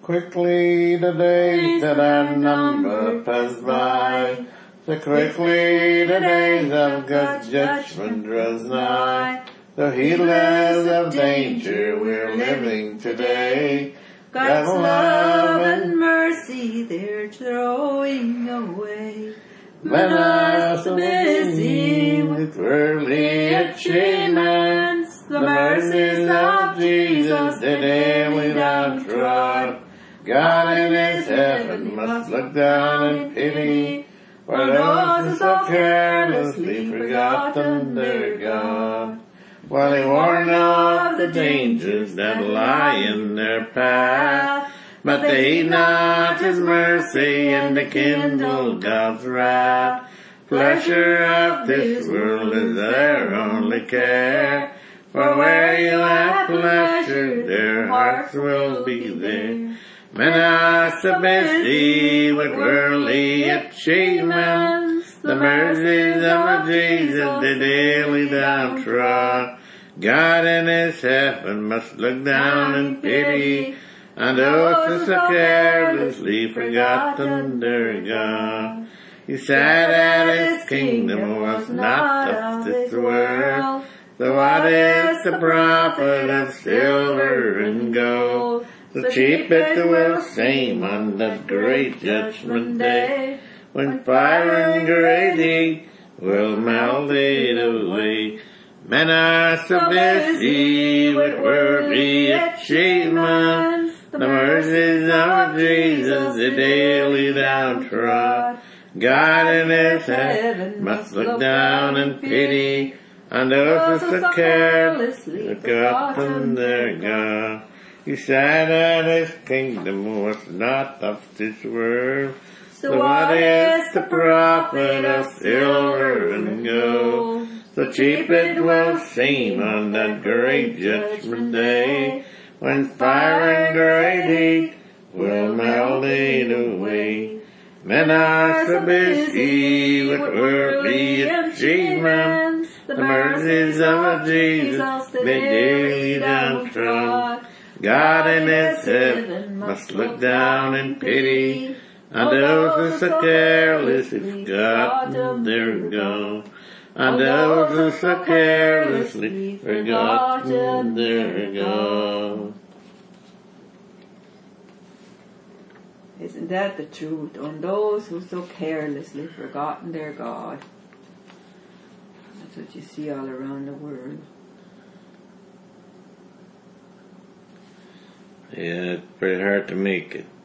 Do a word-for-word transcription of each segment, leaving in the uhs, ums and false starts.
Quickly the days that are numbered pass by, so quickly the days of God's judgment draws nigh. So heedless of danger we're living today, God's love and mercy they're throwing away. Men are so busy with worldly achievements, the mercies of Jesus they daily downtrod. God in His heaven must look down in pity for those who so carelessly forgotten their God. While He warned of the dangers that lie in their path, but they heed not His mercy and they kindle God's wrath. Pleasure of this world is their only care, for where you have pleasure, their hearts will be there. Men are so busy with worldly achievements, the mercies of Jesus they daily downtrod. God in His heaven must look down in pity on those who so carelessly forgotten their God. He said that His kingdom was not of this world, so what is the profit of silver and gold? So cheap it will seem on that great judgment day, when fire and great heat will melt it away. Men are so busy with worldly achievements, the mercies of Jesus they daily downtrod. God in His heaven must look down in pity on those who so carelessly forgotten their God. He said that His kingdom was not of this world, so what is the profit of silver and gold? So cheap it will seem on that great judgment day, when fire and great heat will melt it away. Men are so busy with worldly achievements, the mercies of Jesus they daily downtrod. God in His heaven must look down in pity on those who so carelessly forgotten their God. On those who so carelessly forgotten their God. Isn't that the truth? On those who so carelessly forgotten their God. That's what you see all around the world. Yeah, it's pretty hard to make it.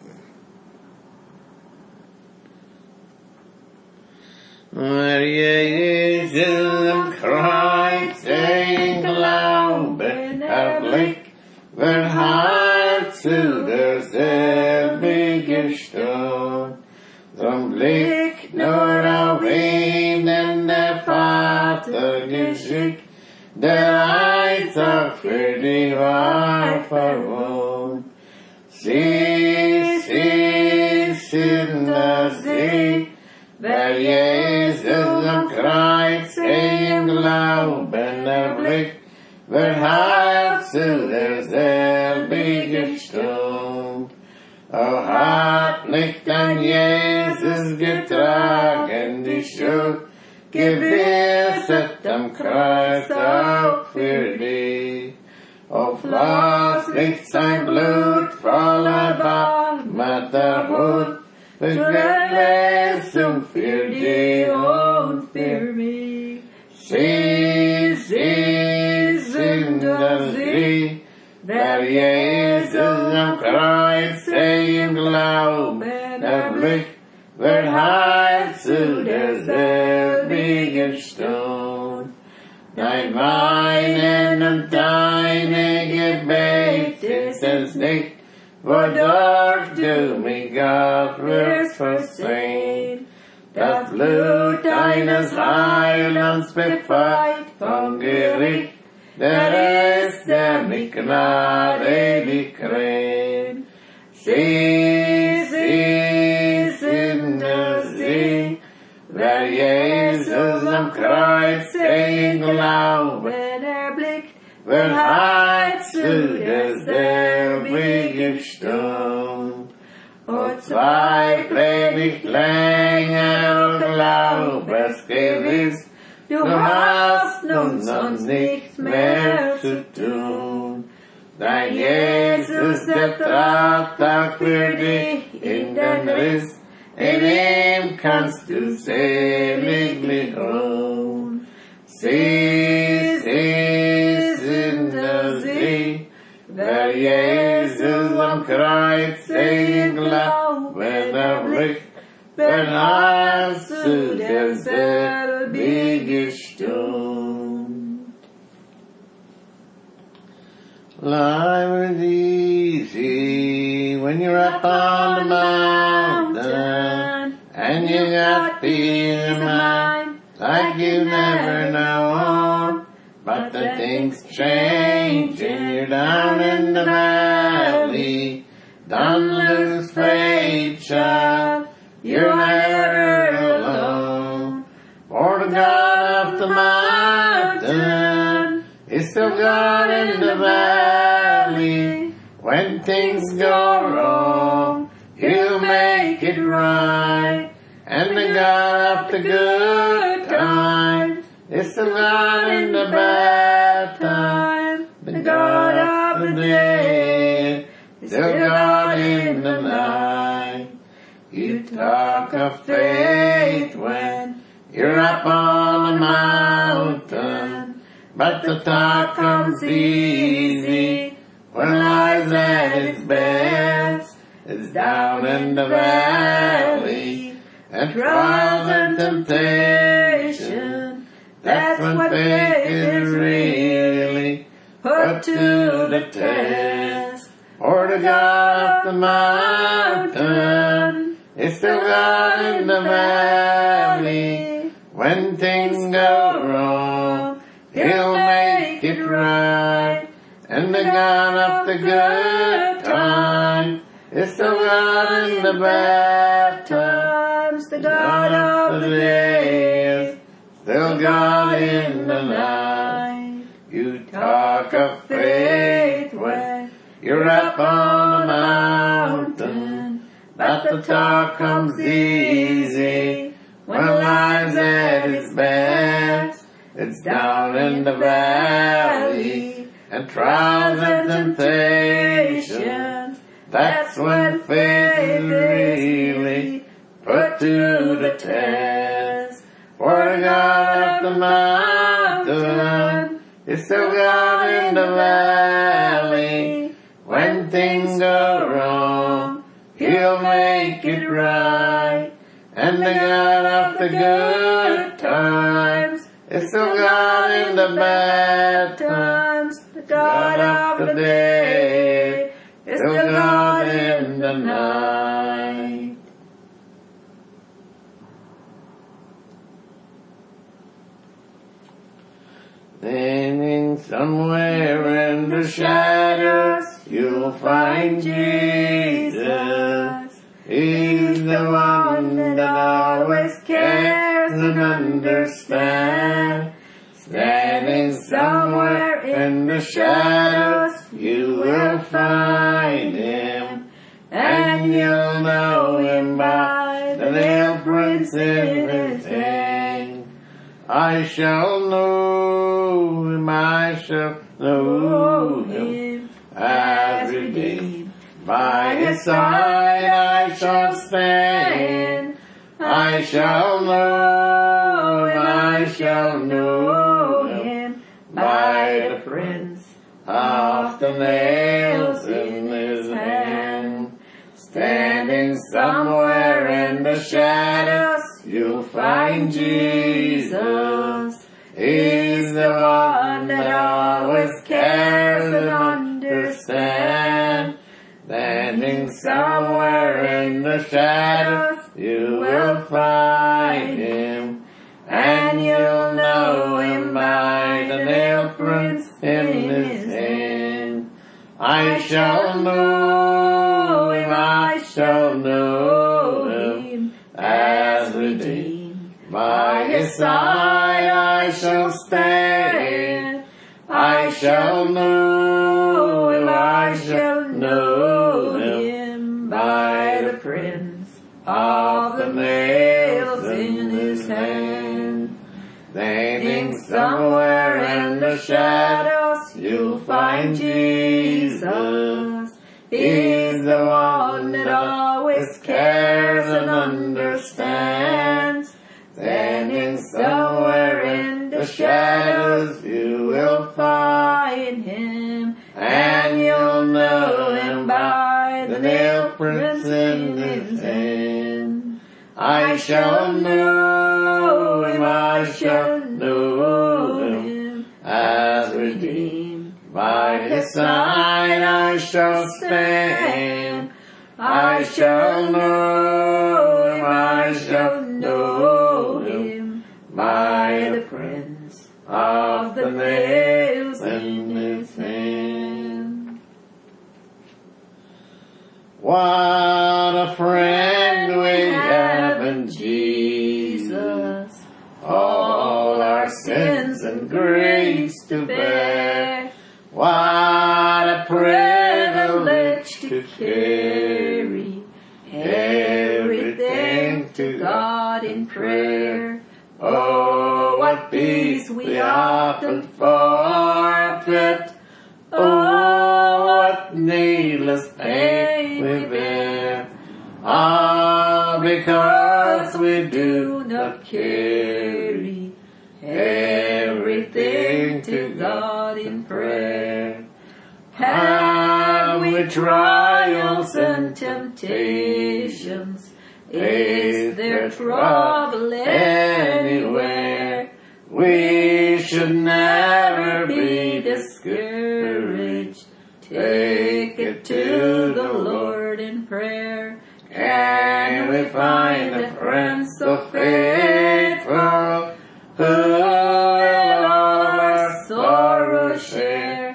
Where Jesus Christ saying loud have Blick, wenn halt zu der selbigen Stund, zum Blick nur auf ihn, denn der Vater geschickt, der einfach für die Wahl verwohnt. Sie, sie sind das Sie, wer Jesus am Kreuz im Glauben erblickt, wer halt zu derselbigen Stund. O hat nicht an Jesus getragen die Schuld, gewisset am Kreuz auch für dich. O floss nicht sein Blut voller Barmherzigkeit Hut, Verlesung für dich und für mich. Sie, sie sind das Sie, wer Jesus am Kreuz im Glauben erblickt, wer heilt zu derselbigen Stund. Dein Weinen und deine Gebet ist es nicht, wodurch du mich Gott wirst versehen. Das Blut deines Heilands befreit vom Gericht, der ist, der mich gnadelig kränkt. Sie, sie sind es Sie, wer Jesus am Kreuz im Glauben erblickt, When heights zu derselbigen Sturm, und zwei Predigt länger und glaubest gewiss, du hast nun sonst nichts mehr zu tun. Dein Jesus, der trat auch für dich in den Riss, in ihm kannst du seliglich ruhen. Sie sind der Sieg, wer Jesus am Kreuz sehen glaubt, wenn er blickt, wenn er zu derselbigen Stund. Life is easy when you're up on the mountain, and you got peace of mind like you never known. But the things change and you're down in the valley. Don't lose faith, child, you're never alone. For the God of the mountain is still God in the valley. When things go wrong, He'll make it right. And the God of the good times is still God in the bad time. The God of the day is still God in the night. You talk of faith when you're up on the mountain, but the talk comes easy when life's at its best. It's down in the valley, and trials and temptation. That's when faith is really put to the test. For the God of the mountain is still God in the valley. When things go wrong, He'll make it right. And the God of the good times is still God in the bad times. The God of the day is still God in the night. You talk of faith when you're up on the mountain, but the talk comes easy when life's at its best. It's down in the valley, and trials and temptations. That's when faith is really put to the test. For the God of the mountain is still God in the valley. When things go wrong, He'll make it right. And the God of the good times is still God in the bad times. The God of the day is still God in the night. Then in somewhere in the shadows you'll find Jesus. He's the one that always cares and understands. Standing somewhere in the shadows you will find Him, and you'll know Him by the nail prints in His hand. I shall know Him, I shall know Him as redeemed. By His side I shall stand. I shall know Him, I shall know Him by the prints of the nails in His hand. Standing somewhere in the shadows you'll find Jesus. He's the one that always cares and understands. Standing somewhere in the shadows you will find Him, and you'll know Him by the nail prints in His hand. I shall know Him, I shall know Him as redeemed. By His side I shall stand. I shall know him, I shall know him by the prints of the nails in his hand. Standing somewhere in the shadows, you'll find Jesus. He's the one that always cares and understands. Standing somewhere in the shadows, you will find him, and you'll know him by the nail prints in his hand. I shall know him, I shall know him, as redeemed. By his side I shall stand. I shall know him, I shall know him, by the prints of the nails in his hand. What a friend we have in Jesus, all our sins and griefs to bear. What a privilege to carry everything to God in prayer. Oh, what peace we often forfeit. Oh, what needless pain we bear. All because we do not carry everything to God in prayer. Have we trials and temptations? Is there trouble anywhere? We should never be discouraged. Take it to the Lord in prayer. Can we find a friend so faithful, who will all our sorrow share?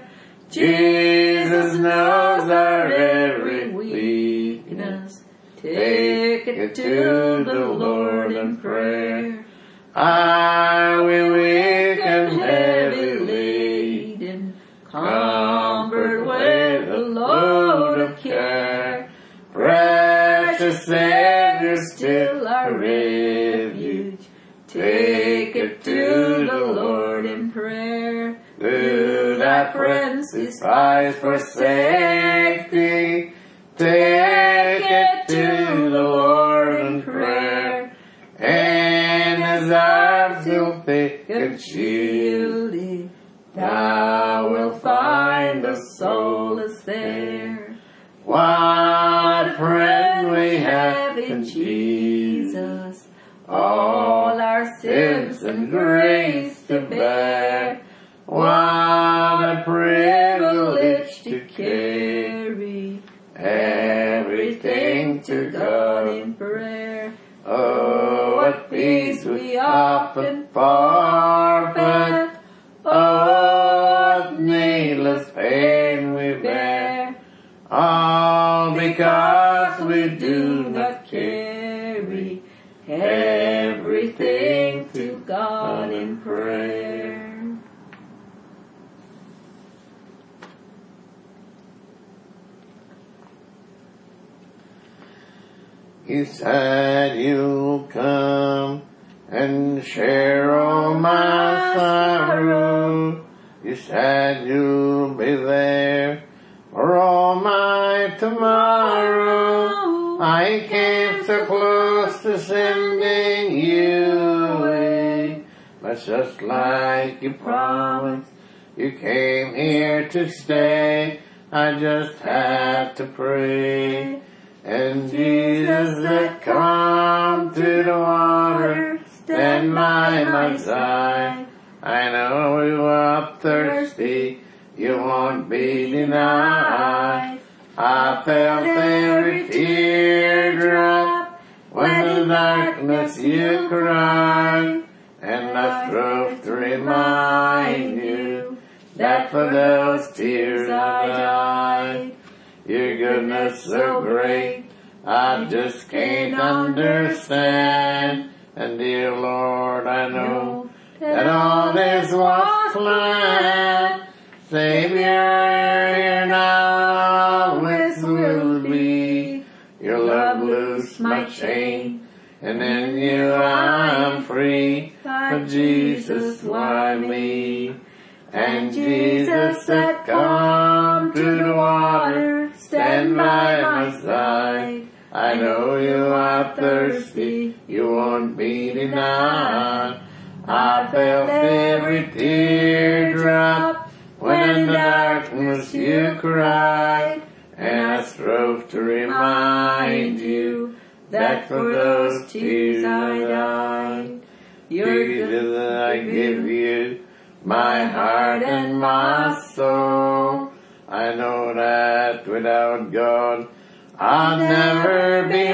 Jesus knows our every weakness. Take it to the Lord in prayer. Are we weak and heavy laden, cumbered with a load of care? Precious Savior, still our refuge. Take it to the Lord in prayer. Do thy friends despise, forsake thee? Take it to the Lord in prayer. And his arms will thick and shield thee. Thou wilt find the soul is there. What a friend we have in Jesus, all our sins and griefs to bear. What a privilege to carry everything to God in prayer. Oh, what peace we often forfeit. Oh, what needless pain we bear. All because we do not carry everything to God in prayer. You said you'll come and share all my sorrow. You said you'll be there for all my tomorrow. I came so close to sending you away, but just like you promised, you came here to stay. I just had to pray. And Jesus that come to the water, stand by my side. I know you are thirsty, you won't be denied. I felt every teardrop when in darkness you cried, and I strove to remind you that for those tears I died. Your goodness so great, I just can't understand. And dear Lord, I know that all this was planned Savior, here now always will be. Your love loose my chain, and in you I'm free. For Jesus, why me? And Jesus said, come to the water, stand by my side. I know you are thirsty, you won't be denied. I felt every teardrop when in darkness you cried, and I strove to remind you that for those tears I died. Jesus, I give you my heart and my soul. I know that without God I'll never be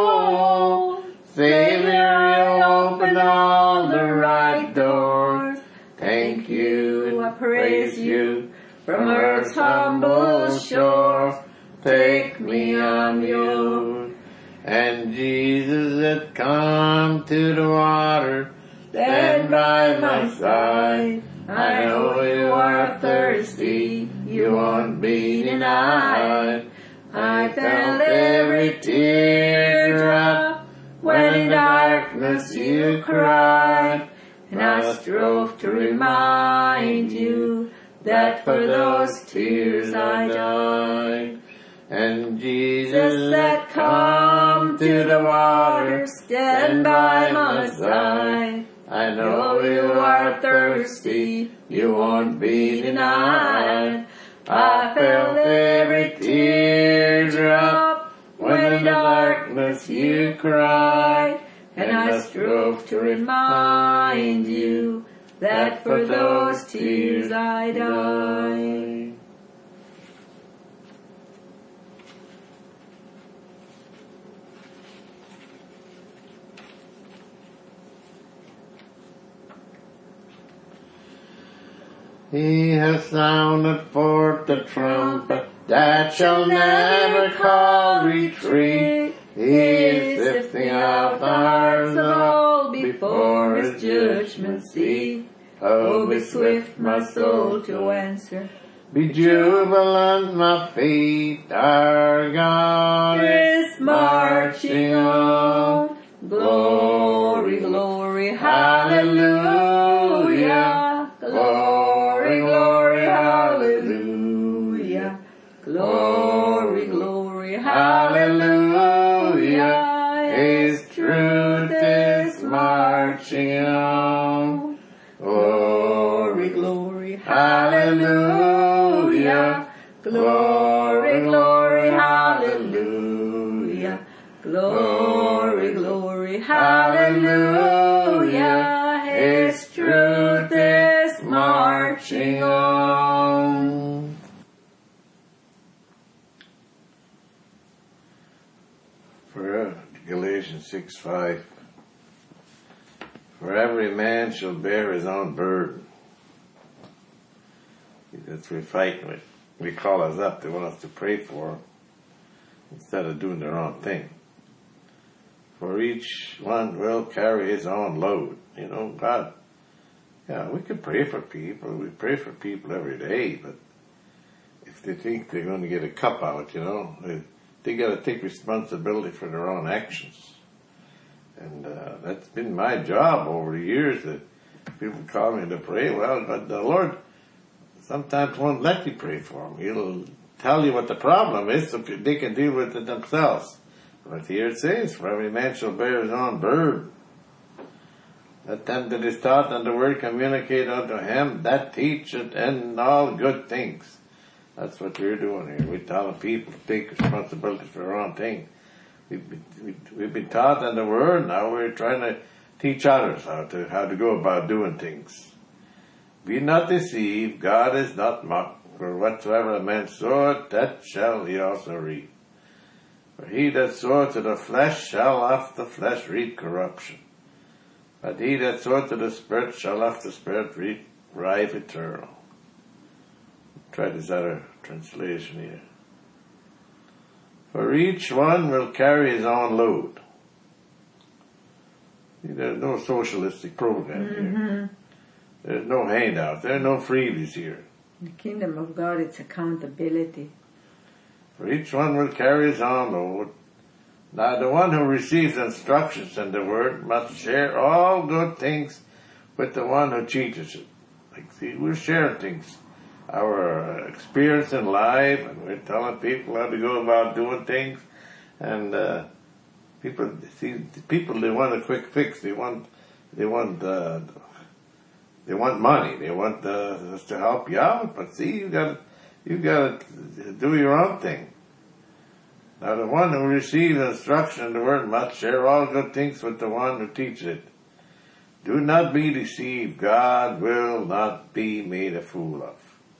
whole. Savior, you opened all the right doors. Thank you, I praise you from earth's humble shore. Take me on yours. And Jesus had come to the water, stand by my side. I know you are thirsty, you won't be denied. I felt every teardrop when in darkness you cried, and I strove to remind you that for those tears I died. And Jesus said, come to the water, stand by my side. I know you are thirsty, you won't be denied. I felt every teardrop when in darkness you cried, and I strove to remind you that for those tears I died. He has sounded forth the trumpet that shall never call retreat. He is sifting out the hearts of all before his judgment seat. Oh, be swift, my soul, to answer. Be jubilant, my feet. Our God is marching on. Glory, glory, hallelujah. Glory, glory, hallelujah. Glory, glory, hallelujah. His truth is marching on. Glory, glory, hallelujah. Glory, glory, hallelujah. Glory, glory, hallelujah. His truth is marching on. For Galatians six five, for every man shall bear his own burden. That's what we fight with. We call us up, they want us to pray for them instead of doing their own thing. For each one will carry his own load. You know, God, yeah, we can pray for people. We pray for people every day, but if they think they're going to get a cup out, you know, they, they got to take responsibility for their own actions. And uh, that's been my job over the years, that people call me to pray. Well, but the Lord sometimes won't let you pray for them. He'll tell you what the problem is so they can deal with it themselves. But here it says, for every man shall bear his own burden. Let them that is taught and the word communicate unto him that teacheth and all good things. That's what we're doing here. We're telling people to take responsibility for their own thing. We've been, we've been taught in the word, now we're trying to teach others how to, how to go about doing things. Be not deceived, God is not mocked, for whatsoever a man soweth, that shall he also reap. For he that soweth to the flesh shall of the flesh reap corruption. But he that soweth to the Spirit shall of the Spirit reap life eternal. Try this other translation here. For each one will carry his own load. There's no socialistic program mm-hmm. here. There's no handout. There are no freebies here. In the kingdom of God, it's accountability. For each one will carry his own load. Now the one who receives instructions in the word must share all good things with the one who teaches it. Like, see, we're sharing things, our experience in life, and we're telling people how to go about doing things. And uh, people, see, people, they want a quick fix. They want, they want, uh, they want money. They want uh, us to help you out. But see, you got, you got to do your own thing. Now the one who receives instruction in the word must share all good things with the one who teaches it. Do not be deceived. God will not be made a fool of.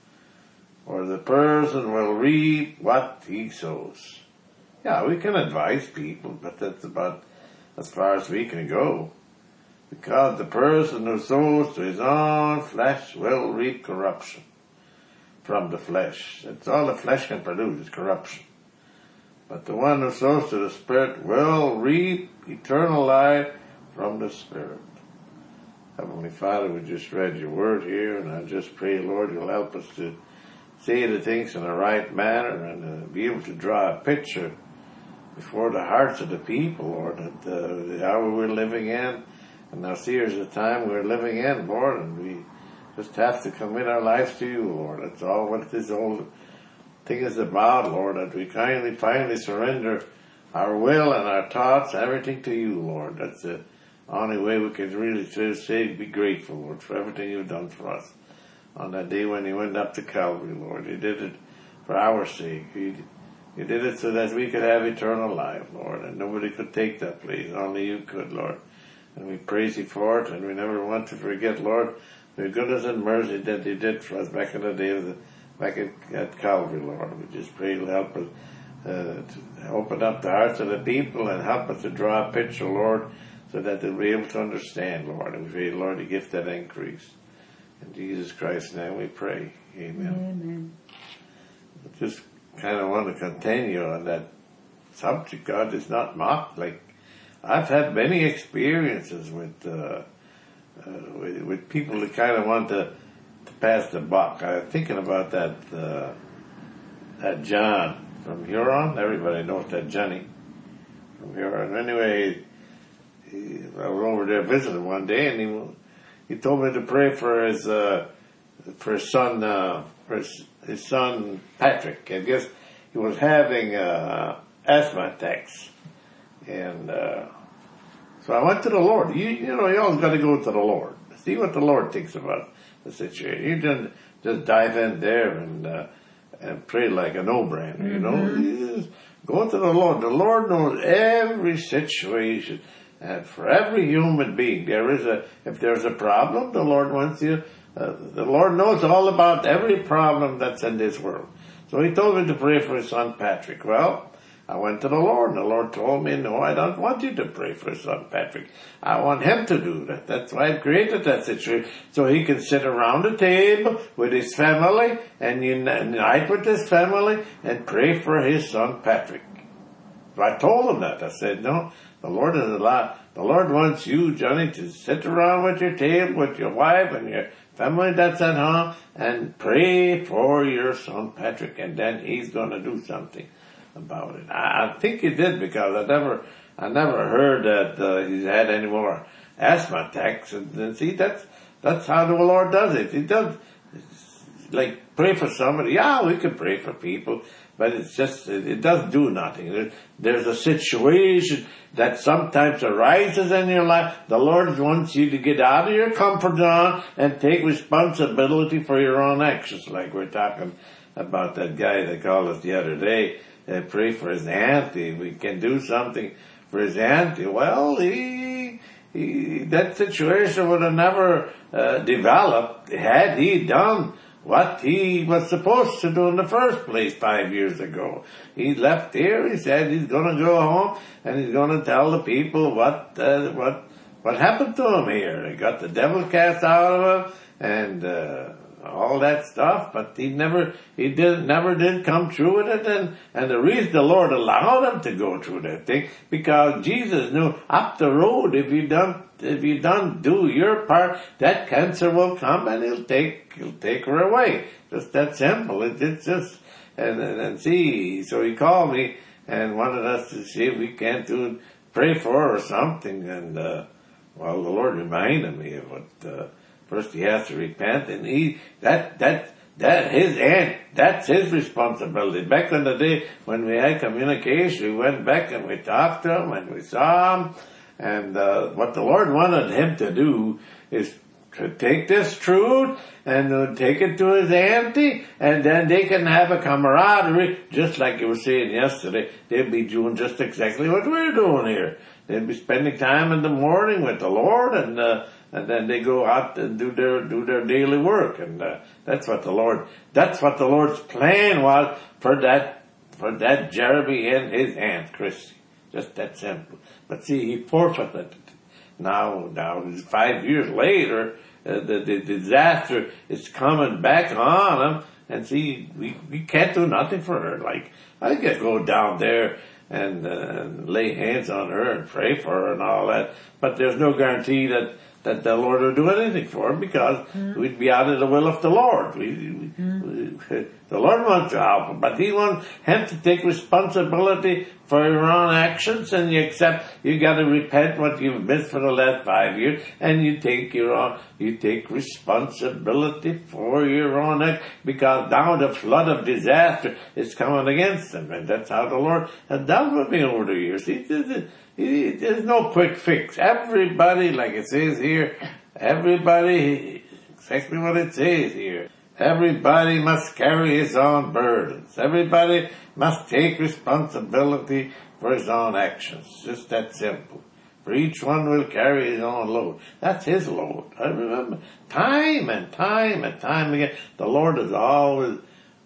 Or the person will reap what he sows. Yeah, we can advise people, but that's about as far as we can go. Because the person who sows to his own flesh will reap corruption from the flesh. That's all the flesh can produce, is corruption. But the one who sows to the Spirit will reap eternal life from the Spirit. Heavenly Father, we just read your word here, and I just pray, Lord, you'll help us to say the things in the right manner and uh, be able to draw a picture before the hearts of the people, Lord, that uh, the hour we're living in. And now see, here's the time we're living in, Lord, and we just have to commit our lives to you, Lord. That's all what this whole thing is about, Lord, that we kindly, finally surrender our will and our thoughts, everything to you, Lord. That's the only way we can really say, be grateful, Lord, for everything you've done for us. On that day when you went up to Calvary, Lord, you did it for our sake. You, you did it so that we could have eternal life, Lord, and nobody could take that place. Only you could, Lord. And we praise you for it, and we never want to forget, Lord, the goodness and mercy that you did for us back in the day of the back at, at Calvary, Lord. We just pray you'll help us uh, to open up the hearts of the people and help us to draw a picture, Lord, so that they'll be able to understand, Lord. And we pray, Lord, to give that increase. In Jesus Christ's name we pray. Amen. Amen. I just kind of want to continue on that subject. God is not mocked. Like, I've had many experiences with, uh, uh, with, with people that kind of want to pass the buck. I'm thinking about that uh, that John from Huron. Everybody knows that Johnny from Huron. Anyway, he, I was over there visiting one day, and he he told me to pray for his uh, for his son uh, for his, his son Patrick. I guess he was having uh, asthma attacks, and uh, so I went to the Lord. You you know you always got to go to the Lord. See what the Lord thinks about the situation. You just just dive in there and uh, and pray like a no-brainer, you know. Mm-hmm. You just go to the Lord. The Lord knows every situation, and for every human being, there is a if there's a problem, the Lord wants you. Uh, the Lord knows all about every problem that's in this world. So He told me to pray for His son Patrick. Well, I went to the Lord, and the Lord told me, no, I don't want you to pray for his son Patrick. I want him to do that. That's why I've created that situation, so he can sit around the table with his family and unite with his family and pray for his son Patrick. So I told him that. I said, no, the Lord is allowed. The Lord wants you, Johnny, to sit around with your table with your wife and your family that's at home and pray for your son Patrick, and then he's going to do something about it. I, I think he did, because I never, I never heard that uh, he's had any more asthma attacks. And, and see, that's that's how the Lord does it. He does, like, pray for somebody. Yeah, we can pray for people, but it's just it, it doesn't do nothing. There, there's a situation that sometimes arises in your life. The Lord wants you to get out of your comfort zone and take responsibility for your own actions, like we're talking about that guy that called us the other day. Uh, pray for his auntie. We can do something for his auntie. Well, he, he that situation would have never uh, developed had he done what he was supposed to do in the first place five years ago. He left here. He said he's going to go home and he's going to tell the people what uh, what what happened to him here. They got the devil cast out of him and uh, all that stuff, but he never, he did, never did come through with it, and, and the reason the Lord allowed him to go through that thing, because Jesus knew up the road, if you don't, if you don't do your part, that cancer will come and he'll take, he'll take her away. Just that simple. It, it's just, and, and, and see, so he called me and wanted us to see if we can't do, pray for her or something. And, uh, well, the Lord reminded me of what, uh, first he has to repent, and he, that, that, that, his aunt, that's his responsibility. Back in the day when we had communication, we went back and we talked to him and we saw him. And, uh, what the Lord wanted him to do is to take this truth and uh, take it to his auntie, and then they can have a camaraderie, just like you were saying yesterday. They'll be doing just exactly what we're doing here. They'll be spending time in the morning with the Lord, and uh, and then they go out and do their do their daily work, and uh, that's what the Lord that's what the Lord's plan was for that for that Jeremy and his aunt Christy. Just that simple. But see, he forfeited it. Now, now, five years later, uh, the, the disaster is coming back on him, and see, we, we can't do nothing for her. Like, I could go down there and, uh, and lay hands on her and pray for her and all that, but there's no guarantee that, that the Lord will do anything for her, because mm. we'd be out of the will of the Lord. We, mm. we, the Lord wants to help him, but he wants him to take responsibility for your own actions, and you accept, you gotta repent what you've missed for the last five years, and you take your own, you take responsibility for your own act, because now the flood of disaster is coming against them, and that's how the Lord has dealt with me over the years. He, he, there's no quick fix. Everybody, like it says here, everybody, exactly what it says here, everybody must carry his own burdens. Everybody must take responsibility for his own actions. Just that simple. For each one will carry his own load. That's his load. I remember time and time and time again, the Lord has always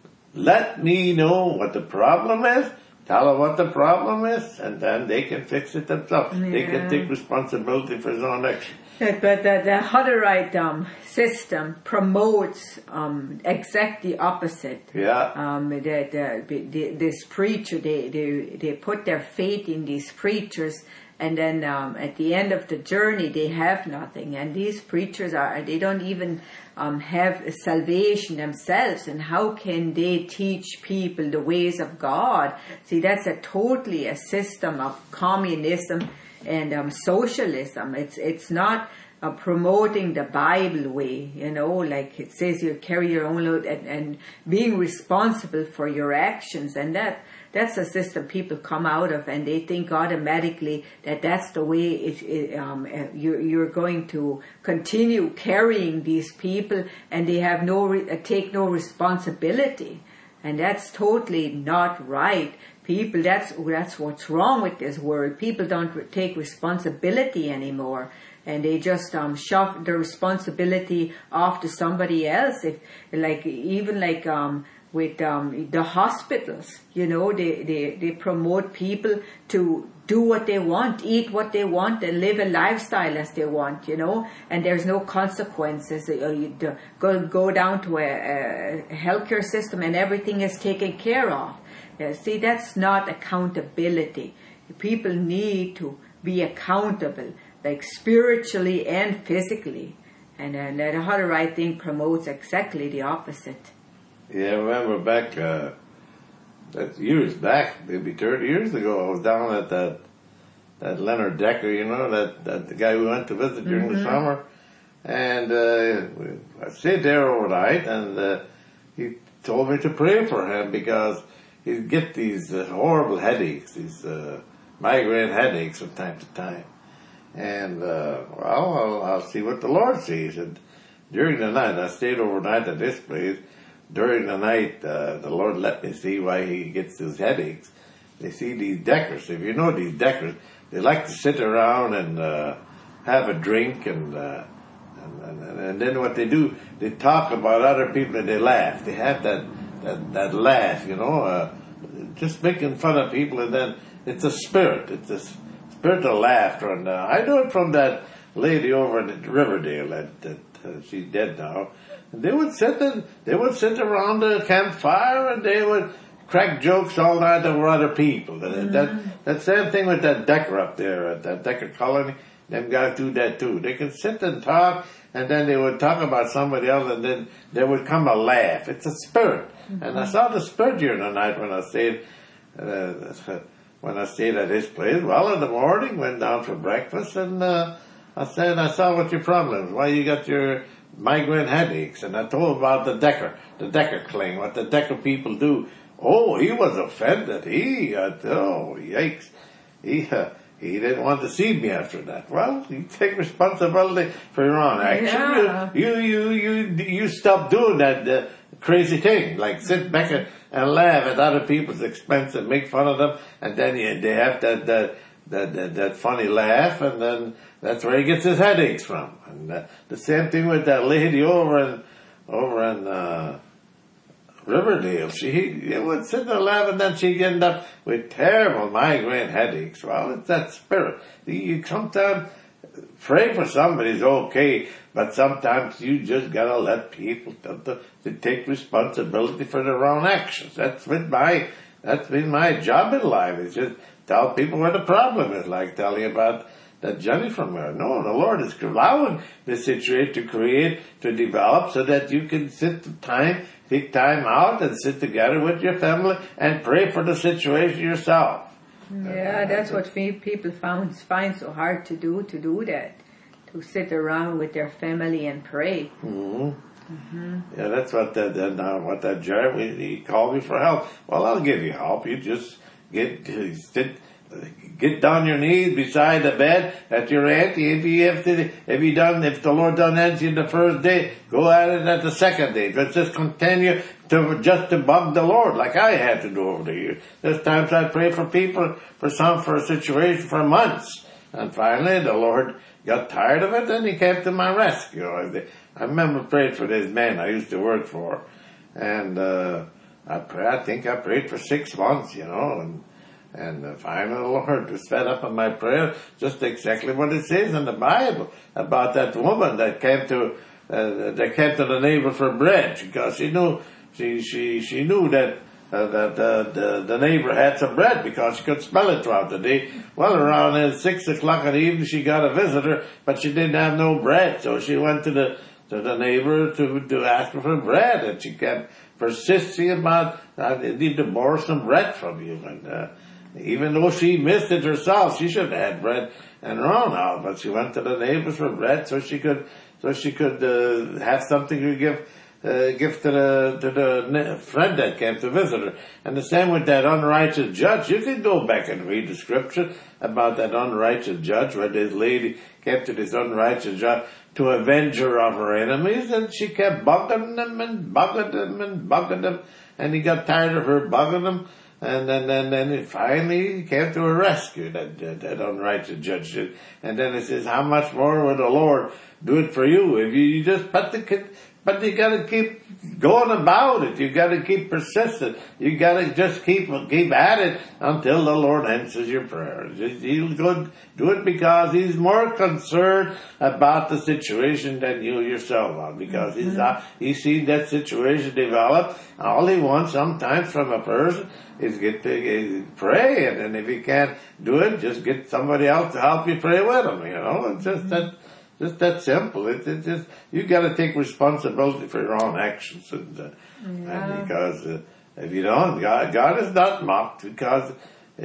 let me know what the problem is, tell her what the problem is, and then they can fix it themselves. Yeah. They can take responsibility for his own action. But the, the Hutterite um, system promotes um, exactly the opposite. Yeah. Um, the, the, the, this preacher, they, they, they put their faith in these preachers, and then um, at the end of the journey, they have nothing. And these preachers are, they don't even um, have salvation themselves. And how can they teach people the ways of God? See, that's a totally a system of communism and um, socialism. It's it's not uh, promoting the Bible way, you know, like it says you carry your own load, and, and being responsible for your actions. And that that's a system people come out of, and they think automatically that that's the way it, it, um, you're, you're going to continue carrying these people, and they have no re- take no responsibility. And that's totally not right. People, that's that's what's wrong with this world. People don't re- take responsibility anymore, and they just um, shove the responsibility off to somebody else. If, like, even like um, with um, the hospitals, you know, they, they, they promote people to do what they want, eat what they want, and live a lifestyle as they want, you know, and there's no consequences. You go, go down to a, a healthcare system and everything is taken care of. Yeah, see, that's not accountability. People need to be accountable, like spiritually and physically. And uh, the Hutterite thing promotes exactly the opposite. Yeah, I remember back, uh, that years back, maybe thirty years ago, I was down at that, that Leonard Decker, you know, that, that the guy we went to visit during mm-hmm. the summer. And, uh, I stayed there overnight, and, uh, he told me to pray for him because he'd get these uh, horrible headaches, these, uh, migraine headaches from time to time. And, uh, well, I'll, I'll see what the Lord sees. And during the night, I stayed overnight at this place. During the night, uh, the Lord let me see why he gets those headaches. They see these Deckers. If you know these Deckers, they like to sit around and, uh, have a drink and, uh, and, and, and then what they do, they talk about other people and they laugh. They have that, that, that laugh, you know, uh, just making fun of people, and then it's a spirit. It's a spirit of laughter. And, uh, I know it from that lady over at Riverdale that, that uh, she's dead now. And they would sit and they would sit around the campfire and they would crack jokes all night over other people. Mm-hmm. That that same thing with that Decker up there at that Decker colony. them guys do that too. They can sit and talk, and then they would talk about somebody else, and then there would come a laugh. It's a spirit. Mm-hmm. And I saw the spirit during the night when I stayed, uh, when I stayed at his place. Well, in the morning, went down for breakfast, and uh, I said, I saw what your problem is. Why you got your migraine headaches? And I told him about the Decker, the Decker claim, what the Decker people do. Oh, he was offended. He, uh, oh, yikes. He, uh, he didn't want to see me after that. Well, you take responsibility for your own action. Yeah. You, you, you, you, you stop doing that uh, crazy thing, like sit back and, and laugh at other people's expense and make fun of them, and then you, they have that, that, that, that, that funny laugh, and then that's where he gets his headaches from. And uh, the same thing with that lady over in, over in, uh, Riverdale. She would sit and laugh, and then she'd end up with terrible migraine headaches. Well, it's that spirit. You sometimes pray for somebody's okay, but sometimes you just gotta let people to, to, to take responsibility for their own actions. That's been my that's been my job in life. Is just tell people where the problem is. Like tell you about that Johnny from there. No, the Lord is allowing the situation to create, to develop, so that you can sit the time. Take time out and sit together with your family and pray for the situation yourself. Yeah, that's what people found, find so hard to do, to do that. To sit around with their family and pray. Mm-hmm. Mm-hmm. Yeah, that's what that, that uh, what that Jeremy, he called me for help. Well, I'll give you help. You just get, sit, get down your knees beside the bed at your auntie. If you have to, if you done, if the Lord done anything the first day, go at it at the second day. But just continue to just to bug the Lord like I had to do over the years. There's times I pray for people for some for a situation for months, and finally the Lord got tired of it and He came to my rescue. I remember praying for this man I used to work for, and uh, I pray, I think I prayed for six months, you know, and. And uh, finally the Lord was fed up on my prayer, just exactly what it says in the Bible about that woman that came to uh, that came to the neighbor for bread, because she knew she she she knew that uh, that uh, the the neighbor had some bread because she could smell it throughout the day. Well, around uh, six o'clock in the evening, she got a visitor, but she didn't have no bread, so she went to the to the neighbor to to ask her for bread, and she kept persisting about, I need to borrow some bread from you, and. Uh, Even though she missed it herself, she should have had bread and run out. But she went to the neighbors for bread, so she could, so she could uh, have something to give, uh, give to the to the friend that came to visit her. And the same with that unrighteous judge. You can go back and read the scripture about that unrighteous judge, where this lady came to this unrighteous judge to avenge her of her enemies, and she kept bugging them and bugging them and bugging them, and he got tired of her bugging them. And then, then, then it finally came to a rescue, that, that, that unrighteous judge did. And then it says, how much more will the Lord do it for you? If you, you just, but the, but you gotta keep going about it. You gotta keep persistent. You gotta just keep, keep at it until the Lord answers your prayer. Just, he'll go, do it because He's more concerned about the situation than you yourself are. Because mm-hmm. He's, uh, He's seen that situation develop. All He wants sometimes from a person is get to uh, pray, and then if you can't do it, just get somebody else to help you pray with them. You know, it's just that, just that simple. It's it just you got to take responsibility for your own actions, and, uh, yeah. and because uh, if you don't, God, God is not mocked, because uh,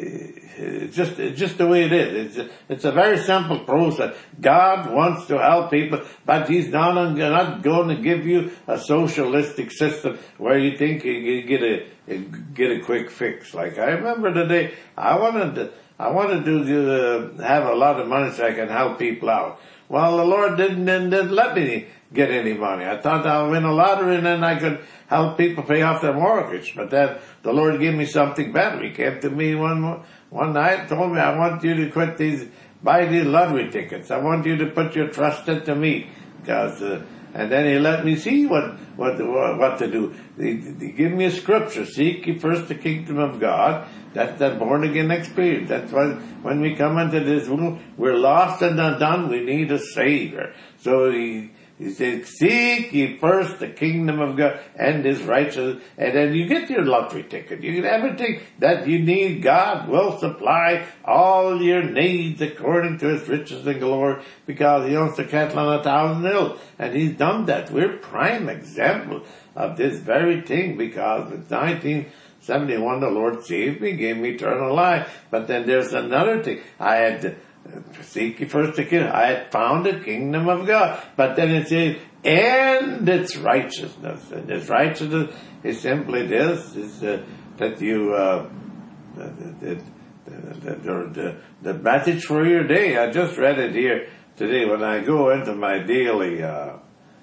it's just it's just the way it is. It's it's a very simple process. God wants to help people, but He's not not going to give you a socialistic system where you think you get a get a quick fix. Like I remember the day I wanted to, I wanted to uh, have a lot of money so I can help people out. Well, the Lord didn't, didn't let me get any money. I thought I'll win a lottery and then I could help people pay off their mortgage. But then the Lord gave me something better. He came to me one one night and told me, I want you to quit these, buy these lottery tickets. I want you to put your trust into me, because. Uh, And then He let me see what what what to do. He, he gave me a scripture: "Seek ye first the kingdom of God." That's that born again experience. That's why when we come into this room, we're lost and undone. We need a Savior. So He He says, seek ye first the kingdom of God and his righteousness, and then you get your lottery ticket. You get everything that you need. God will supply all your needs according to his riches and glory, because he owns the cattle on a thousand hills. And he's done that. We're prime example of this very thing, because in nineteen seventy-one the Lord saved me, gave me eternal life. But then there's another thing. I had to seek ye first the kingdom. I had found the kingdom of God. But then it says, and its righteousness. And its righteousness is simply this, is uh, that you, uh, the, the, the, the, the, the message for your day. I just read it here today when I go into my daily, uh,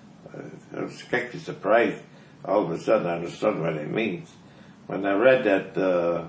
I was kind of surprised. All of a sudden I understood what it means. When I read that, uh,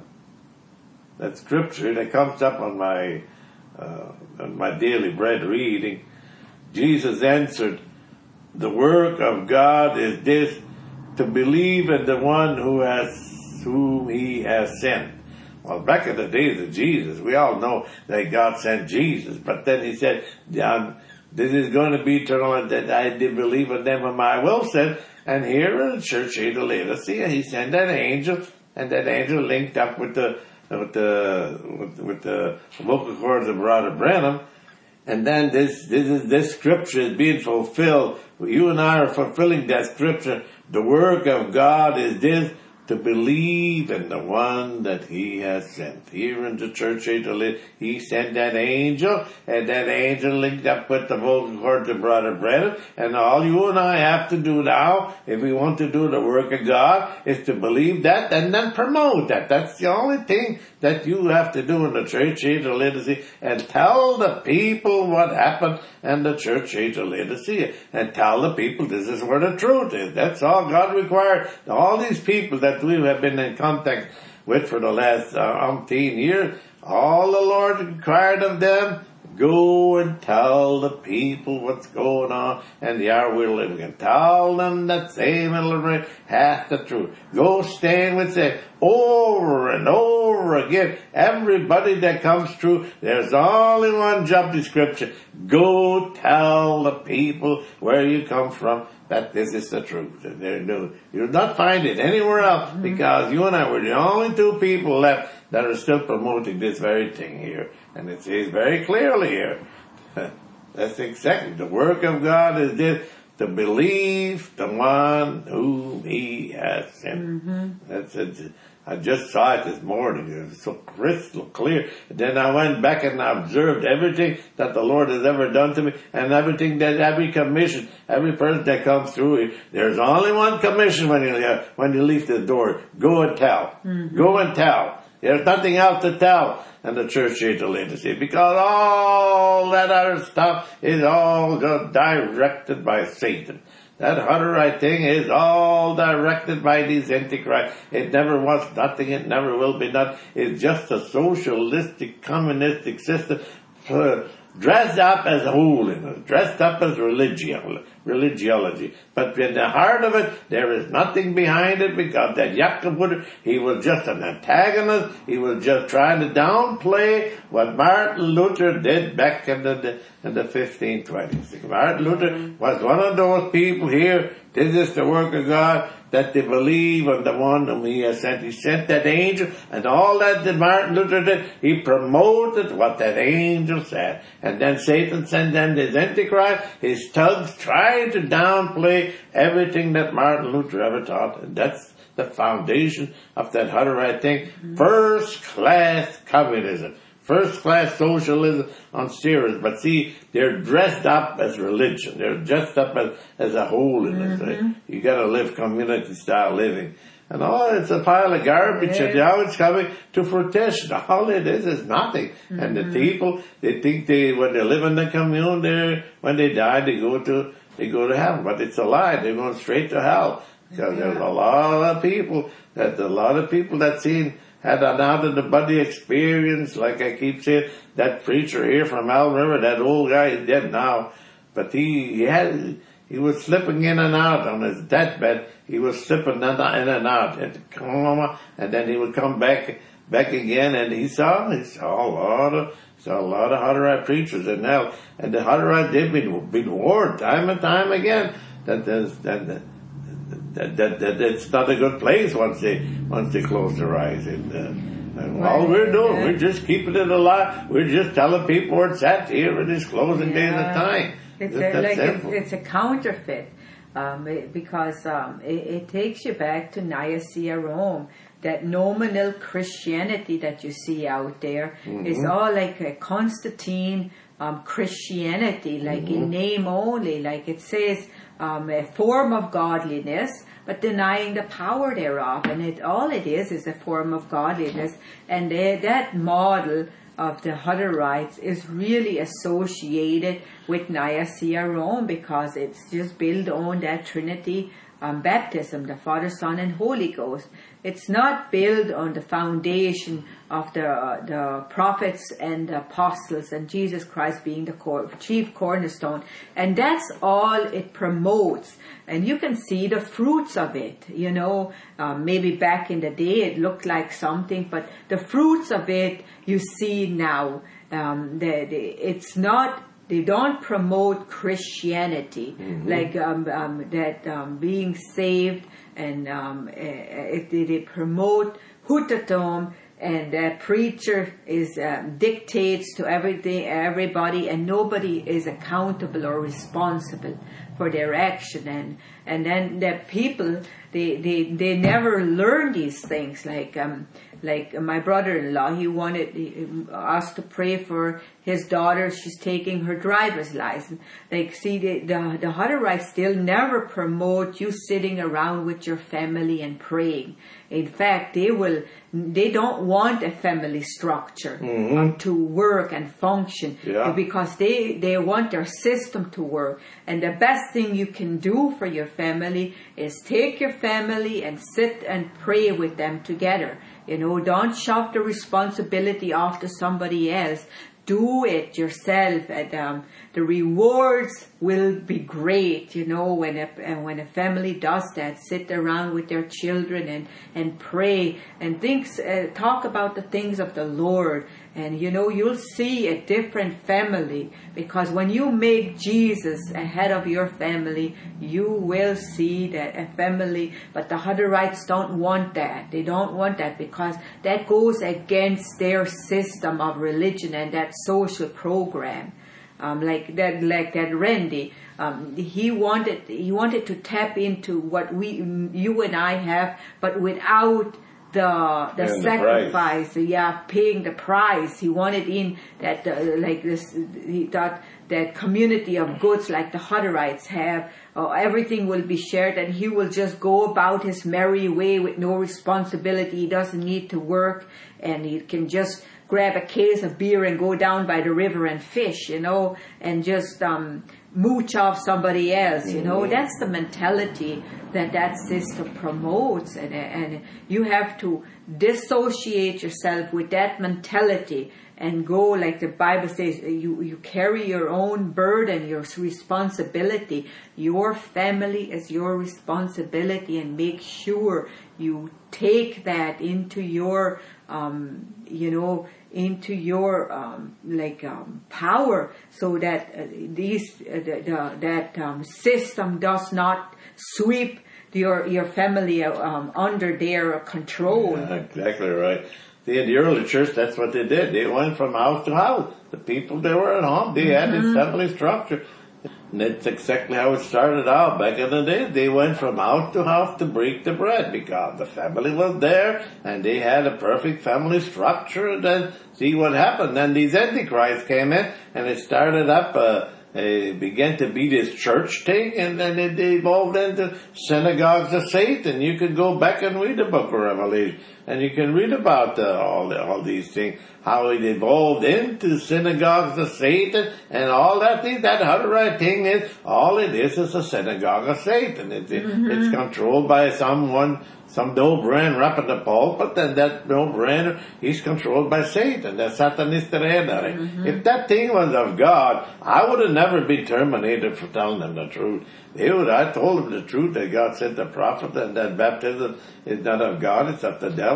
that scripture that comes up on my, Uh, on my daily bread reading, Jesus answered, the work of God is this, to believe in the one who has, whom he has sent. Well, back in the days of Jesus, we all know that God sent Jesus, but then he said, um, this is going to be eternal, and that I did believe in them whom I will send. And here in the church age of Laodicea, he sent an angel, and that angel linked up with the with the with, with the vocal cords of Brother Branham, and then this this is this scripture is being fulfilled. You and I are fulfilling that scripture. The work of God is this, to believe in the one that he has sent. Here in the church age, he sent that angel, and that angel linked up with the vocal cords of Brother Branham. And all you and I have to do now, if we want to do the work of God, is to believe that and then promote that. That's the only thing that you have to do in the church age of Laodicea, and tell the people what happened in the church age of Laodicea, and tell the people this is where the truth is. That's all God required. All these people that we have been in contact with for the last uh, umpteen years, all the Lord required of them, go and tell the people what's going on and the hour we're living in. Tell them that same little half the truth. Go stand with them over and over again. Everybody that comes through, there's only one job description. Go tell the people where you come from that this is the truth. And they're new. You'll not find it anywhere else, mm-hmm. because you and I were the only two people left that are still promoting this very thing here. And it says very clearly here, that's exactly the work of God is this, to believe the one whom he has sent. Mm-hmm. That's it. I just saw it this morning. It was so crystal clear. And then I went back and I observed everything that the Lord has ever done to me, and everything that every commission, every person that comes through here. There's only one commission when you uh, when you leave the door. Go and tell. Mm-hmm. Go and tell. There's nothing else to tell in the church age of Laodicea, because all that other stuff is all directed by Satan. That Hutterite thing is all directed by these antichrists. It never was nothing. It never will be nothing. It's just a socialistic, communistic system uh, dressed up as holiness, dressed up as religion, religiology. But in the heart of it, there is nothing behind it, because that Jakob Woodard, he was just an antagonist. He was just trying to downplay what Martin Luther did back in the, in the fifteen twenties. Martin Luther was one of those people here. This is the work of God, that they believe on the one whom he has sent. He sent that angel, and all that that Martin Luther did, he promoted what that angel said. And then Satan sent in his Antichrist, his thugs tried to downplay everything that Martin Luther ever taught. And that's the foundation of that Hutterite thing. Mm-hmm. First class communism. First class socialism on steroids. But see, they're dressed up as religion. They're dressed up as, as a holiness. Mm-hmm. You gotta live community style living. And all it's a pile of garbage, yeah. And now it's coming to fruition. All it is is nothing. Mm-hmm. And the people, they think they, when they live in the commune, they when they die, they go to, they go to heaven. But it's a lie. They're going straight to hell. Because yeah. There's a lot of people, that a lot of people that seen, had an out of the body experience, like I keep saying. That preacher here from Elm River, that old guy is dead now, but he, he had, he was slipping in and out on his deathbed. He was slipping in and out, and then he would come back, back again, and he saw, he saw a lot of So a lot of Hutterite preachers in hell, and the Hutterites, they've been, been warned time and time again that there's, that, that, that, that, that it's not a good place once they, once they close their eyes. And, uh, and all we're doing, we're just keeping it alive. We're just telling people where it's at here in this closing yeah. day of the time. It's a, like it's, it's a counterfeit, um, it, because um, it, it takes you back to Nicaea, Rome. That nominal Christianity that you see out there mm-hmm. is all like a Constantine um, Christianity, like mm-hmm. in name only, like it says um, a form of godliness, but denying the power thereof. And it all it is is a form of godliness. And they, that model of the Hutterites is really associated with Nicaea, Rome, because it's just built on that Trinity um, baptism, the Father, Son, and Holy Ghost. It's not built on the foundation of the uh, the prophets and the apostles and Jesus Christ being the core, chief cornerstone. And that's all it promotes. And you can see the fruits of it. You know, um, maybe back in the day it looked like something, but the fruits of it you see now. Um, the, the, it's not... They don't promote Christianity, mm-hmm. like um, um, that um, being saved, and um, uh, it, they promote Hutatome, and that preacher is uh, dictates to everything, everybody, and nobody is accountable or responsible for their action. And and then the people, they they they never learn these things. Like um, like my brother-in-law, he wanted us to pray for his daughter. She's taking her driver's license. Like, see, the the, the Hutterites still never promote you sitting around with your family and praying. In fact, they will. They don't want a family structure mm-hmm. um, to work and function yeah. because they they want their system to work. And the best thing you can do for your family is take your family and sit and pray with them together. You know, don't shove the responsibility off to somebody else. Do it yourself, and um, the rewards will be great. You know, when a when a family does that, sit around with their children and and pray and think, uh, talk about the things of the Lord, and you know you'll see a different family, because when you make Jesus ahead of your family, you will see that a family. But the Hutterites don't want that. They don't want that because that goes against their system of religion and that social program. Um, like that, like that Randy, um, he wanted he wanted to tap into what we, you and I have, but without the the and sacrifice. The yeah, paying the price. He wanted in that uh, like this. He thought that community of goods like the Hutterites have. Uh, everything will be shared, and he will just go about his merry way with no responsibility. He doesn't need to work, and he can just grab a case of beer and go down by the river and fish, you know, and just um, mooch off somebody else, you know. Mm-hmm. That's the mentality that that system promotes, and and you have to dissociate yourself with that mentality and go, like the Bible says, you, you carry your own burden, your responsibility. Your family is your responsibility, and make sure you take that into your, um, you know, into your um, like um, power, so that uh, these uh, the, the, that um, system does not sweep your your family um, under their control. Yeah, exactly right. See, in the early church, that's what they did. They went from house to house. The people that were at home, they mm-hmm. had this family structure. And that's exactly how it started out back in the day. They went from house to house to break the bread because the family was there and they had a perfect family structure. And then see what happened. Then these antichrists came in and it started up, uh, it began to be this church thing, and then it evolved into synagogues of Satan. You can go back and read the book of Revelation, and you can read about uh, all the, all these things, how it evolved into synagogues of Satan, and all that thing. That Hutterite thing is, all it is is a synagogue of Satan. It's, mm-hmm. it's controlled by someone, some no-brainer up in the pulpit, and that no-brainer, he's controlled by Satan. That's Satanist mm-hmm. If that thing was of God, I would have never been terminated for telling them the truth. They would, I told them the truth, that God sent the prophet, and that baptism is not of God, it's of the devil.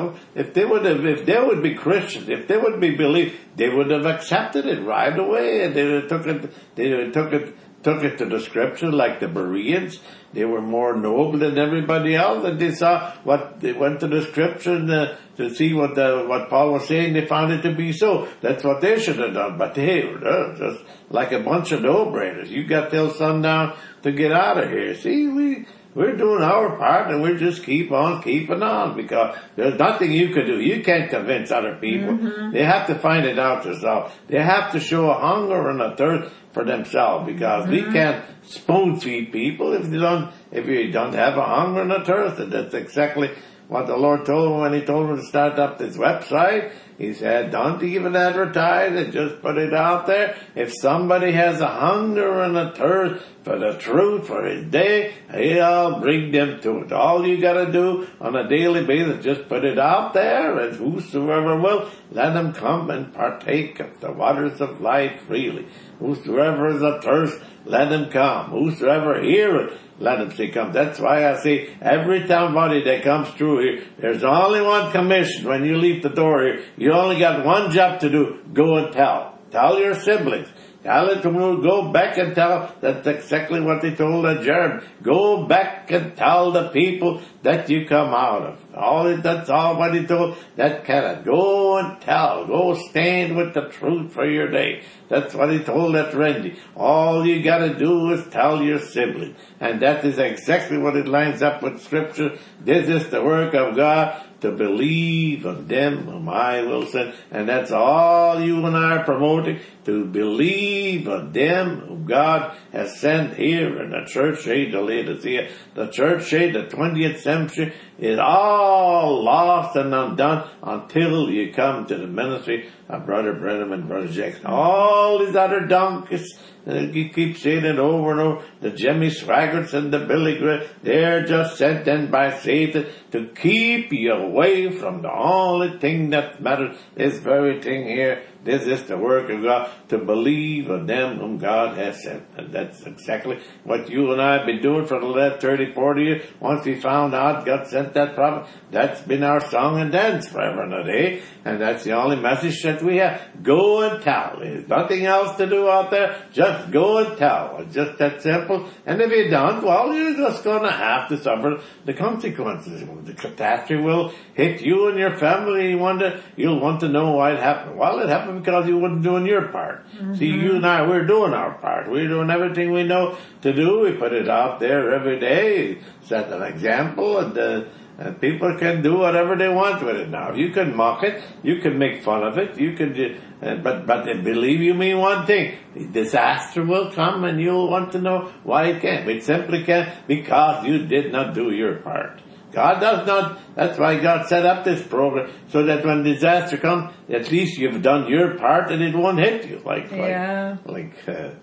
know, if they would have, if they would be Christians, if they would be believed, they would have accepted it right away, and they would have took it, they would have took it, took it to the scripture like the Bereans. They were more noble than everybody else, and they saw what, they went to the scripture and, uh, to see what the, what Paul was saying. They found it to be so. That's what they should have done. But they were just like a bunch of no-brainers. You got till sundown to get out of here. See, we, we're doing our part, and we just keep on keeping on, because there's nothing you could do. You can't convince other people. Mm-hmm. They have to find it out themselves. They have to show a hunger and a thirst for themselves, because mm-hmm. we can't spoon feed people if you don't, if you don't have a hunger and a thirst. And that's exactly what the Lord told him when he told him to start up this website. He said, don't even advertise it, just put it out there. If somebody has a hunger and a thirst for the truth, for his day, he'll bring them to it. All you gotta do on a daily basis, just put it out there, and whosoever will, let him come and partake of the waters of life freely. Whosoever is athirst, let him come. Whosoever heareth, let him say come. That's why I say every town body that comes through here, there's only one commission. When you leave the door here, you only got one job to do. Go and tell. Tell your siblings. Tell it to go back and tell. That's exactly what they told Jeremy. Go back and tell the people that you come out of. All that's all what he told that Kenneth. Go and tell. Go stand with the truth for your day. That's what he told that Randy. All you gotta do is tell your sibling. And that is exactly what it lines up with Scripture. This is the work of God, to believe on them whom I will send. And that's all you and I are promoting, to believe on them whom God has sent here in the church age of Laodicea. The church age, the twentieth century, is all lost and undone until you come to the ministry of Brother Branham and Brother Jackson. All these other donkeys, uh, you keep saying it over and over, the Jimmy Swaggarts and the Billy Graham, they're just sent in by Satan to keep you away from the only thing that matters, this very thing here. This is the work of God, to believe on them whom God has sent. And that's exactly what you and I have been doing for the last thirty, forty years. Once we found out God sent that prophet, that's been our song and dance forever and a day. And that's the only message that we have. Go and tell. There's nothing else to do out there. Just go and tell. It's just that simple. And if you don't, well, you're just going to have to suffer the consequences. The catastrophe will hit you and your family. You wonder, you'll want to know why it happened. Well, it happened because you weren't doing your part. Mm-hmm. See, you and I, we're doing our part. We're doing everything we know to do. We put it out there every day, set an example, and, uh, and people can do whatever they want with it now. You can mock it, you can make fun of it, you can, uh, but, but believe you me one thing, disaster will come and you'll want to know why it can't. It simply can't because you did not do your part. God does not, that's why God set up this program, so that when disaster comes, at least you've done your part and it won't hit you. Like, yeah. like, like, uh,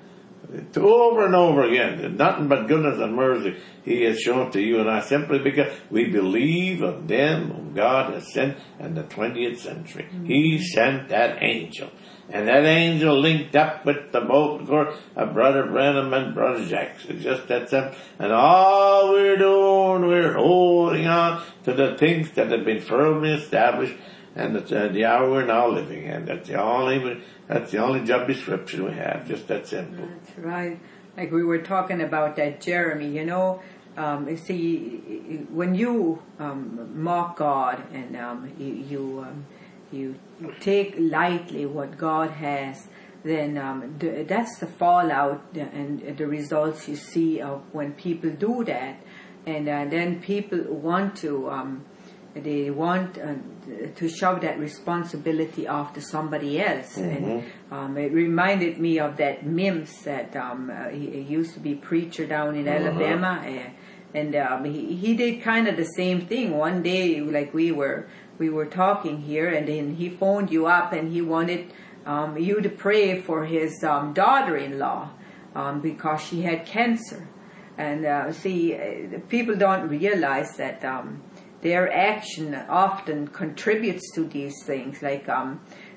over and over again. Nothing but goodness and mercy He has shown to you and I, simply because we believe of them whom God has sent in the twentieth century. Mm-hmm. He sent that angel. And that angel linked up with the both of Brother Branham and Brother Jackson. Just that simple. And all we're doing, we're holding on to the things that have been firmly established, and it's, uh, the hour we're now living in. That's the only, that's the only job description we have. Just that simple. That's right. Like we were talking about that Jeremy, you know, um, you see, when you um, mock God and um, you, you um, you take lightly what God has, then um, th- that's the fallout and the results you see of when people do that. And uh, then people want to, um, they want uh, to shove that responsibility off to somebody else. Mm-hmm. And um, it reminded me of that Mims that um, uh, he, he used to be preacher down in uh-huh. Alabama. Uh, and um, he, he did kind of the same thing. One day, like we were we were talking here, and then he phoned you up and he wanted um, you to pray for his um, daughter-in-law um, because she had cancer. And uh, see, uh, people don't realize that um, their action often contributes to these things. Like um,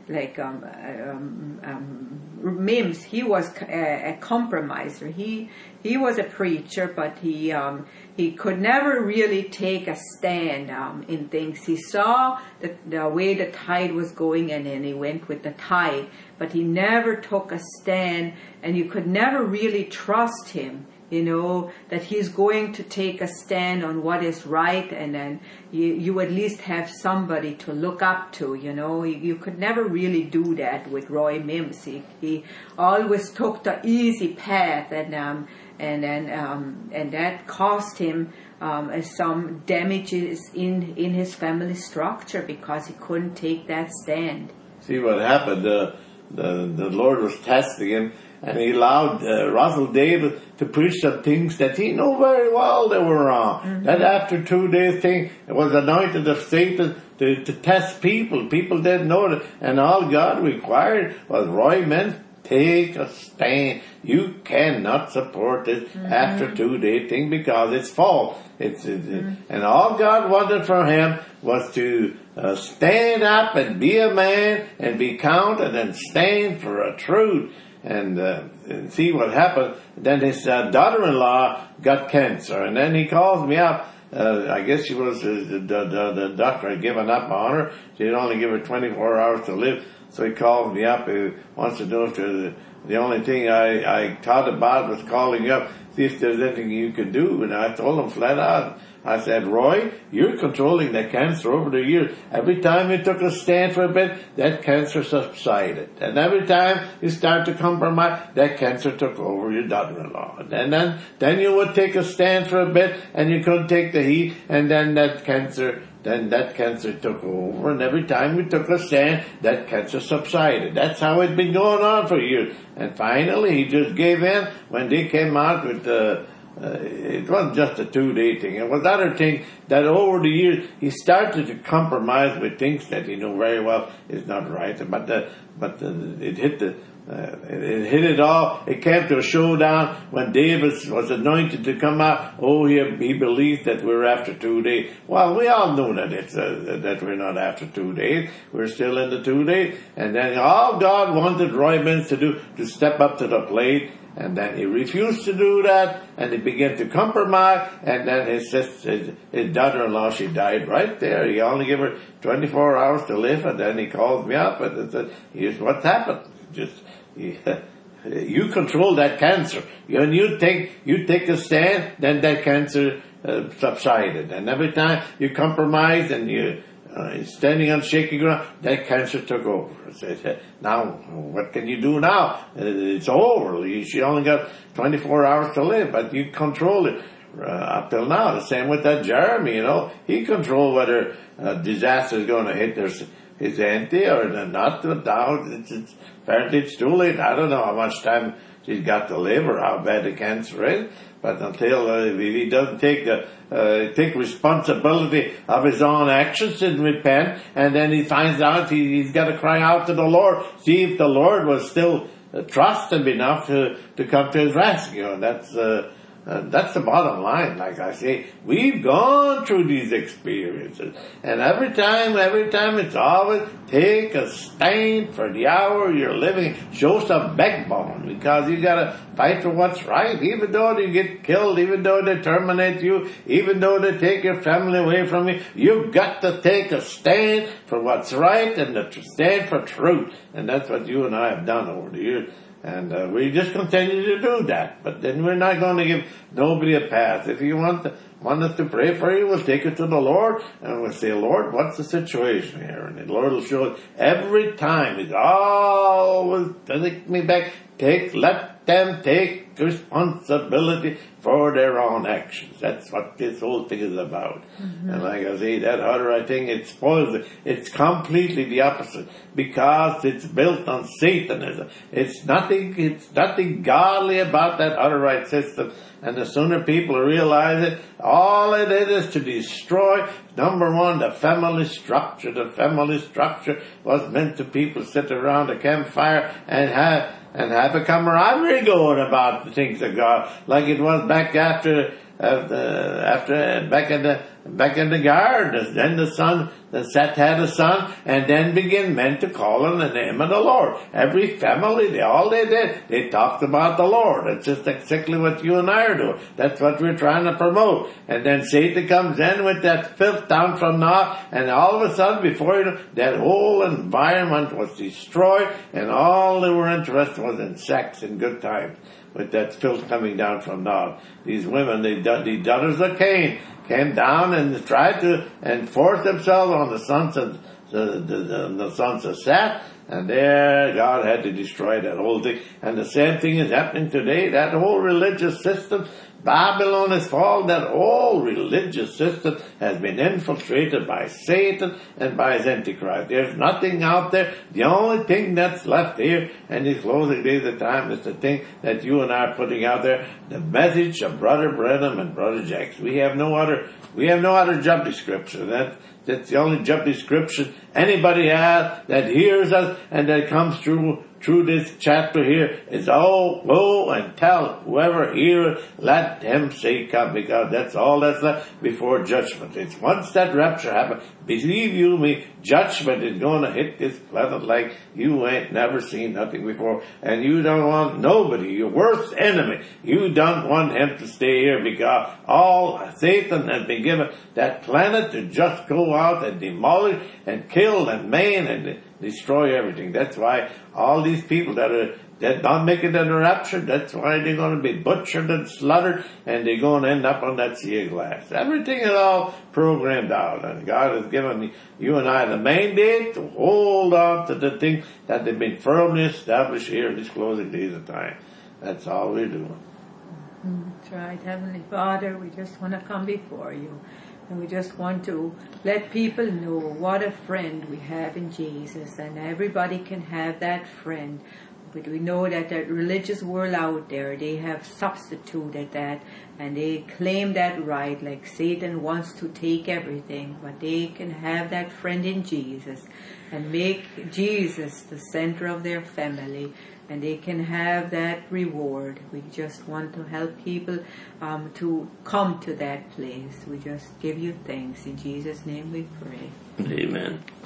like um, um, um, Mims, he was a, a compromiser. He he was a preacher, but he um, he could never really take a stand um, in things. He saw the, the way the tide was going, and then he went with the tide. But he never took a stand, and you could never really trust him. You know, that he's going to take a stand on what is right, and then you, you at least have somebody to look up to, you know. You, you could never really do that with Roy Mims. He, he always took the easy path, and um, and and, um, and that cost him um, some damages in, in his family structure because he couldn't take that stand. See what happened, uh, the, the Lord was testing him, and he allowed uh, Russell David to preach some things that he knew very well they were wrong. Mm-hmm. That after two days thing, it was anointed of Satan to, to test people. People didn't know it. And all God required was Roy Mims, take a stand. You cannot support this mm-hmm. after two day thing because it's false. It's, it's mm-hmm. And all God wanted from him was to uh, stand up and be a man and be counted and stand for a truth. And, uh, and see what happened. Then his uh, daughter-in-law got cancer, and then he calls me up. Uh, I guess she was uh, the, the, the doctor had given up on her. She'd only give her twenty-four hours to live. So he calls me up. He wants to know if the, the only thing I, I thought about was calling you up, see if there's anything you could do. And I told him flat out. I said, Roy, you're controlling that cancer over the years. Every time you took a stand for a bit, that cancer subsided. And every time you start to compromise, that cancer took over your daughter-in-law. And then, then you would take a stand for a bit, and you couldn't take the heat, and then that cancer, then that cancer took over. And every time you took a stand, that cancer subsided. That's how it'd been going on for years. And finally, he just gave in when they came out with the, Uh, it wasn't just a two-day thing. It was another thing that over the years he started to compromise with things that he knew very well is not right. But the, but the, it hit the uh, it, it hit it all. It came to a showdown when David was anointed to come out. Oh, he he believed that we were after two days. Well, we all knew that it's uh, that we're not after two days. We're still in the two days. And then all God wanted Roy Mims to do to step up to the plate. And then he refused to do that, and he began to compromise, and then his sister, his, his daughter-in-law, she died right there. He only gave her twenty-four hours to live, and then he called me up and said, here's what happened. Just, you, you control that cancer. When you take, you take a stand, then that cancer uh, subsided. And every time you compromise and you, Uh, standing on shaky ground, that cancer took over. I said, now, what can you do now? Uh, it's over. She only got twenty-four hours to live, but you control it uh, up till now. The same with that Jeremy, you know. He controlled whether uh, disaster is going to hit his, his auntie or not. Now, it's, it's, apparently it's too late. I don't know how much time she's got to live or how bad the cancer is. But until uh, he doesn't take the, uh, take responsibility of his own actions and repent, and then he finds out he, he's got to cry out to the Lord, see if the Lord was still uh, trust him enough to, to come to his rescue. And that's, uh, uh, that's the bottom line. Like I say, we've gone through these experiences. And every time, every time it's always take a stand for the hour you're living. Show some backbone, because you gotta fight for what's right. Even though they get killed, even though they terminate you, even though they take your family away from you, you've got to take a stand for what's right and to stand for truth. And that's what you and I have done over the years. And uh, we just continue to do that. But then we're not going to give nobody a pass. If you want to, want us to pray for you, we'll take it to the Lord. And we'll say, Lord, what's the situation here? And the Lord will show it every time. He's always take me back. Take, let them take responsibility for their own actions. That's what this whole thing is about. Mm-hmm. And like I say, that Hutterite thing, it spoils it. It's completely the opposite, because it's built on Satanism. It's nothing, it's nothing godly about that Hutterite system. And the sooner people realize it, all it is is to destroy, number one, the family structure. The family structure was meant to people sit around a campfire and have and have a camaraderie going about the things of God, like it was back after, after, after back in the back in the garden. Then the son, the Seth had a son, and then began men to call on the name of the Lord. Every family, they all they did, they talked about the Lord. It's just exactly what you and I are doing. That's what we're trying to promote. And then Satan comes in with that filth down from now, and all of a sudden, before you know, that whole environment was destroyed, and all they were interested was in sex and good times. With that filth coming down from now. These women, they, the daughters of Cain, came down and tried to enforce themselves on the sons of the, the, the, the sons of Seth, and there God had to destroy that whole thing. And the same thing is happening today. That whole religious system, Babylon is fallen. That whole religious system has been infiltrated by Satan and by his Antichrist. There's nothing out there. The only thing that's left here in these closing days of time is the thing that you and I are putting out there, the message of Brother Branham and Brother Jacks. We have no other, we have no other job description. That, that's the only job description anybody has that hears us and that comes through through this chapter here is, oh, go and tell whoever heareth, let him say come, because that's all that's left before judgment. It's once that rapture happens, believe you me, judgment is going to hit this planet like you ain't never seen nothing before, and you don't want nobody, your worst enemy, you don't want him to stay here, because all Satan has been given that planet to just go out and demolish and kill and maim and destroy everything. That's why all these people that are that don't make it in the rapture, that's why they're going to be butchered and slaughtered, and they're going to end up on that sea of glass. Everything is all programmed out, and God has given you and I the mandate to hold on to the thing that they've been firmly established here in these closing days of time. That's all we're doing. That's right. Heavenly Father, we just want to come before you. And we just want to let people know what a friend we have in Jesus. And everybody can have that friend. But we know that the religious world out there, they have substituted that. And they claim that right, like Satan wants to take everything. But they can have that friend in Jesus. And make Jesus the center of their family. And they can have that reward. We just want to help people um, to come to that place. We just give you thanks. In Jesus' name we pray. Amen.